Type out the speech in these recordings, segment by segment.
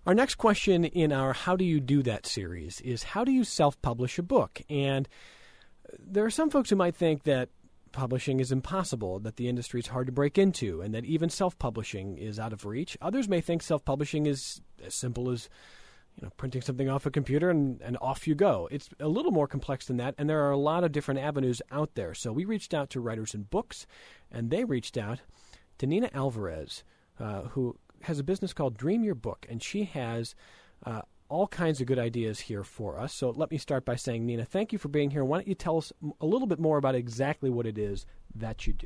Our next question in our How Do You Do That series is, how do you self-publish a book? And there are some folks who might think that publishing is impossible, that the industry is hard to break into, and that even self-publishing is out of reach. Others may think self-publishing is as simple as printing something off a computer and off you go. It's a little more complex than that, and there are a lot of different avenues out there. So we reached out to Writers in Books, and they reached out to Nina Alvarez, who has a business called Dream Your Book, and she has all kinds of good ideas here for us. So let me start by saying, Nina, thank you for being here. Why don't you tell us a little bit more about exactly what it is that you do?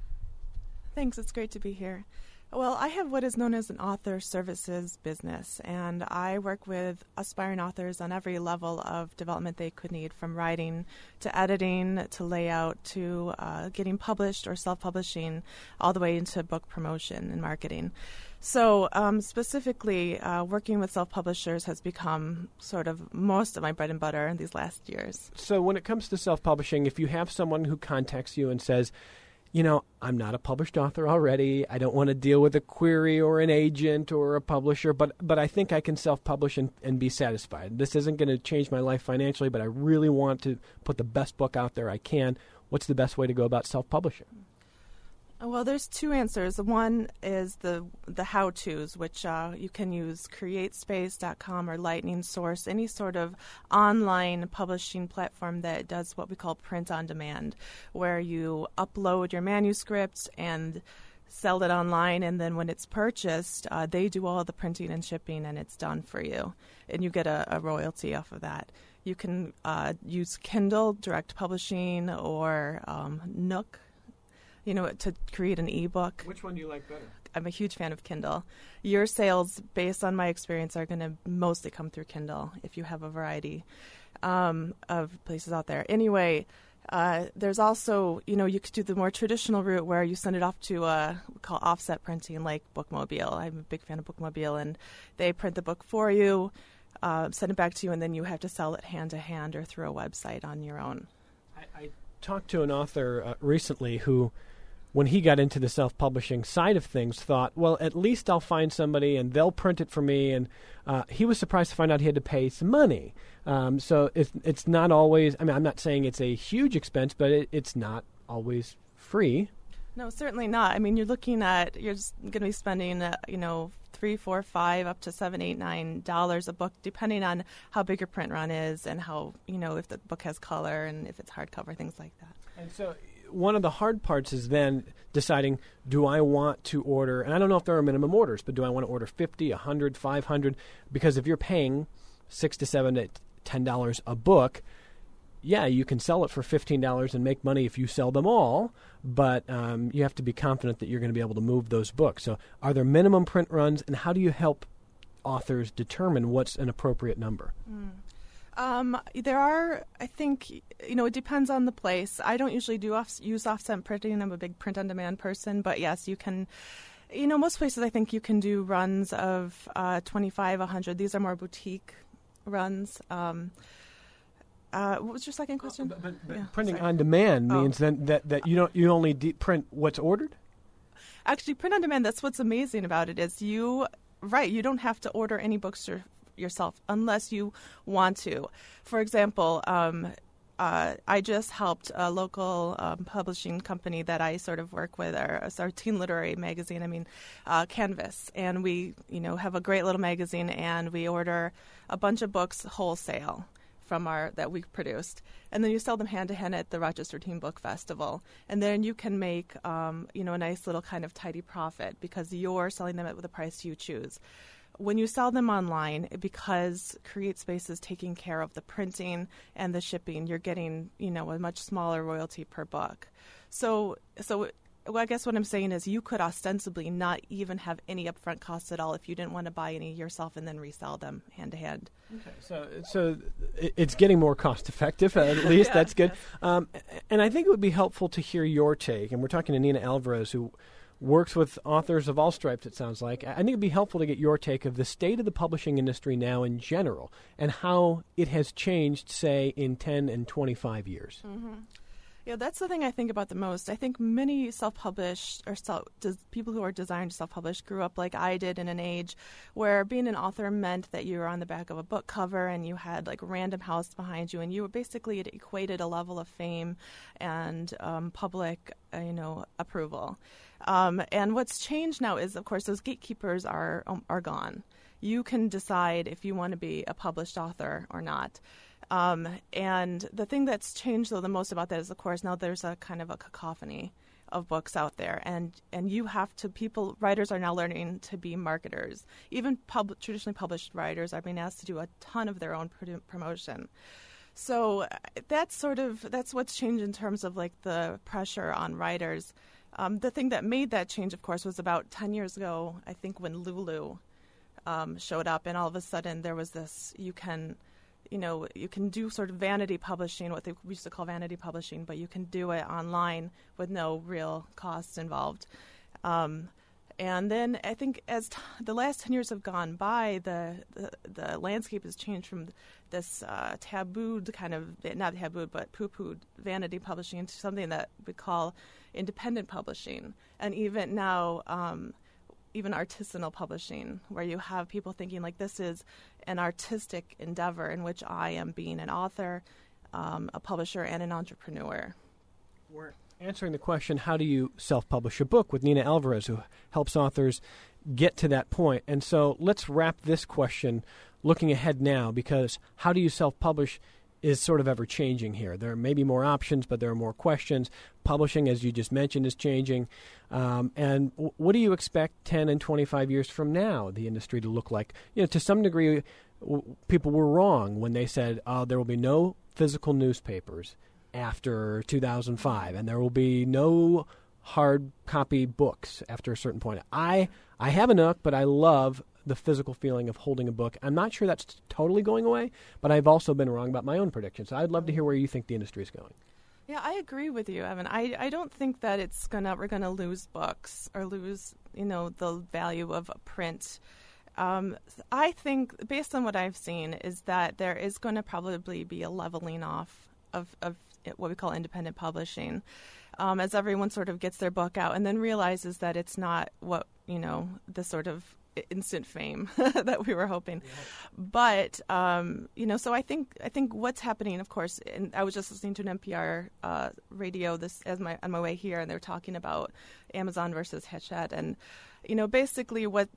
Thanks. It's great to be here. Well, I have what is known as an author services business, and I work with aspiring authors on every level of development they could need, from writing to editing to layout to getting published or self-publishing, all the way into book promotion and marketing. So specifically, working with self-publishers has become sort of most of my bread and butter in these last years. So when it comes to self-publishing, if you have someone who contacts you and says, I'm not a published author already, I don't want to deal with a query or an agent or a publisher, but I think I can self-publish and be satisfied. This isn't going to change my life financially, but I really want to put the best book out there I can. What's the best way to go about self-publishing? Well, there's two answers. One is the how-tos, which you can use CreateSpace.com or Lightning Source, any sort of online publishing platform that does what we call print on demand, where you upload your manuscript and sell it online, and then when it's purchased, they do all the printing and shipping, and it's done for you, and you get a royalty off of that. You can use Kindle Direct Publishing or Nook, to create an ebook. Which one do you like better? I'm a huge fan of Kindle. Your sales, based on my experience, are going to mostly come through Kindle if you have a variety of places out there. Anyway, there's also, you could do the more traditional route where you send it off to we call offset printing, like Bookmobile. I'm a big fan of Bookmobile, and they print the book for you, send it back to you, and then you have to sell it hand-to-hand or through a website on your own. I talked to an author recently who, when he got into the self-publishing side of things, thought, well, at least I'll find somebody and they'll print it for me. And he was surprised to find out he had to pay some money. So it's not always, I'm not saying it's a huge expense, but it's not always free. No, certainly not. You're looking at, you're just going to be spending, $3, $4, $5, up to $7, $8, $9 a book, depending on how big your print run is and how, if the book has color and if it's hardcover, things like that. And so one of the hard parts is then deciding, do I want to order, and I don't know if there are minimum orders, but do I want to order 50, 100, 500? Because if you're paying $6 to $7 to $10 a book, yeah, you can sell it for $15 and make money if you sell them all, but you have to be confident that you're going to be able to move those books. So are there minimum print runs, and how do you help authors determine what's an appropriate number? There are, I think, it depends on the place. I don't usually use offset printing. I'm a big print-on-demand person, but yes, you can, most places I think you can do runs of 25, 100. These are more boutique runs. What was your second question? But printing on demand means then that you only print what's ordered? Actually, print on demand, that's what's amazing about it is you don't have to order any books yourself unless you want to. For example, I just helped a local publishing company that I sort of work with, our teen literary magazine, Canvas. And we, have a great little magazine, and we order a bunch of books wholesale from that we produced, and then you sell them hand-to-hand at the Rochester Teen Book Festival, and then you can make a nice little kind of tidy profit because you're selling them at the price you choose. When you sell them online, because CreateSpace is taking care of the printing and the shipping, you're getting a much smaller royalty per book. So I guess what I'm saying is you could ostensibly not even have any upfront costs at all if you didn't want to buy any yourself and then resell them hand to hand. Okay, so it's getting more cost effective, at least. That's good. Yes. And I think it would be helpful to hear your take. And we're talking to Nina Alvarez, who works with authors of all stripes, it sounds like. I think it would be helpful to get your take of the state of the publishing industry now in general and how it has changed, say, in 10 and 25 years. Mm-hmm. Yeah, that's the thing I think about the most. I think many self-published or people who are designed to self-publish grew up like I did in an age where being an author meant that you were on the back of a book cover and you had like Random House behind you, and you were basically, it equated a level of fame and public, approval. And what's changed now is, of course, those gatekeepers are gone. You can decide if you want to be a published author or not. And the thing that's changed, though, the most about that is, of course, now there's a kind of a cacophony of books out there, and you have to, writers are now learning to be marketers. Even traditionally published writers are being asked to do a ton of their own promotion. So that's what's changed in terms of like the pressure on writers. The thing that made that change, of course, was about 10 years ago, I think, when Lulu showed up, and all of a sudden there was this, you can do sort of vanity publishing, what they used to call vanity publishing, but you can do it online with no real costs involved. And then I think as the last 10 years have gone by, the landscape has changed from this tabooed kind of, not tabooed, but poo-pooed vanity publishing to something that we call independent publishing. And even now, even artisanal publishing, where you have people thinking like this is an artistic endeavor in which I am being an author, a publisher, and an entrepreneur. We're answering the question, how do you self-publish a book, with Nina Alvarez, who helps authors get to that point. And so let's wrap this question looking ahead now, because how do you self-publish is sort of ever-changing here. There may be more options, but there are more questions. Publishing, as you just mentioned, is changing. And what do you expect 10 and 25 years from now the industry to look like? To some degree, people were wrong when they said there will be no physical newspapers after 2005, and there will be no hard copy books after a certain point. I have a Nook, but I love the physical feeling of holding a book. I'm not sure that's totally going away, but I've also been wrong about my own predictions. So I'd love to hear where you think the industry is going. Yeah, I agree with you, Evan. I don't think that we're gonna lose books or lose the value of print. I think, based on what I've seen, is that there is going to probably be a leveling off of what we call independent publishing, as everyone sort of gets their book out and then realizes that it's not what the sort of instant fame that we were hoping. Yeah. But so I think what's happening, of course, and I was just listening to an NPR radio on my way here, and they were talking about Amazon versus Hachette, and basically what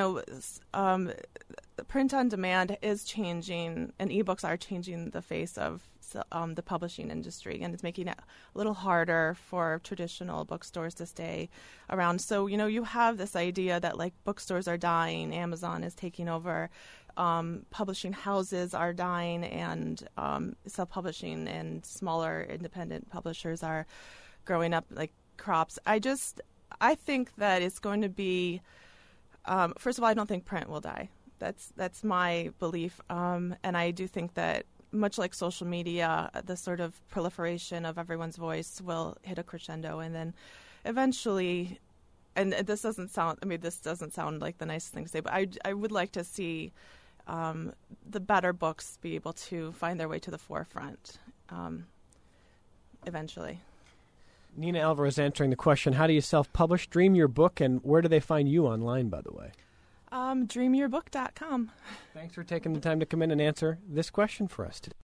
print on demand is changing, and ebooks are changing the face of the publishing industry, and it's making it a little harder for traditional bookstores to stay around. So, you have this idea that like bookstores are dying, Amazon is taking over, publishing houses are dying, and self-publishing and smaller independent publishers are growing up like crops. I think that it's going to be, first of all, I don't think print will die. That's my belief, and I do think that, much like social media, the sort of proliferation of everyone's voice will hit a crescendo, and then eventually, and this doesn't sound like the nicest thing to say, but I would like to see the better books be able to find their way to the forefront eventually. Nina Alvarez answering the question, how do you self-publish? Dream Your Book, and where do they find you online, by the way? DreamYourBook.com. Thanks for taking the time to come in and answer this question for us today.